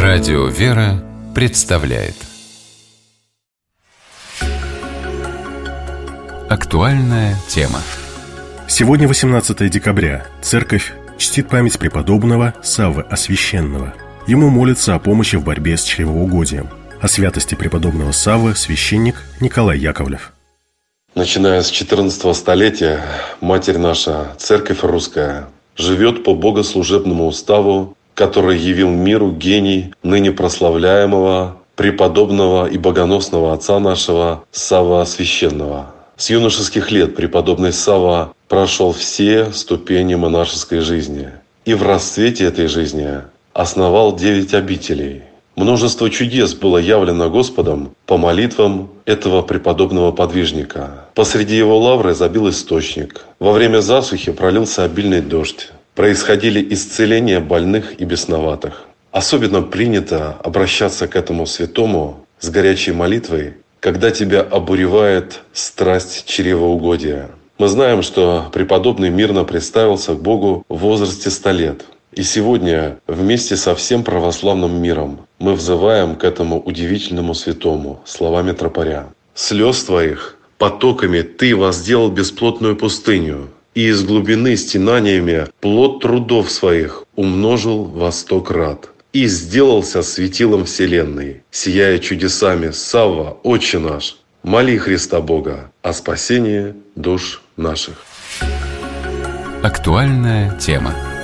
Радио «Вера» представляет актуальная тема. Сегодня 18 декабря. Церковь чтит память преподобного Саввы Освященного. Ему молятся о помощи в борьбе с чревоугодием. О святости преподобного Саввы священник Николай Яковлев. Начиная с 14 столетия, Матерь наша, Церковь Русская, живет по богослужебному уставу, который явил миру гений ныне прославляемого, преподобного и богоносного отца нашего Саввы Освященного. С юношеских лет преподобный Савва прошел все ступени монашеской жизни и в расцвете этой жизни основал 9 обителей. Множество чудес было явлено Господом по молитвам этого преподобного подвижника. Посреди его лавры забил источник. Во время засухи пролился обильный дождь. Происходили исцеления больных и бесноватых. Особенно принято обращаться к этому святому с горячей молитвой, когда тебя обуревает страсть чревоугодия. Мы знаем, что преподобный мирно представился к Богу в возрасте 100 лет. И сегодня вместе со всем православным миром мы взываем к этому удивительному святому словами тропаря. «Слез твоих потоками ты возделал бесплотную пустыню, и из глубины стенаниями плод трудов своих умножил во 100 крат, и сделался светилом вселенной, сияя чудесами. Савва, Отче наш, моли Христа Бога о спасении душ наших». Актуальная тема.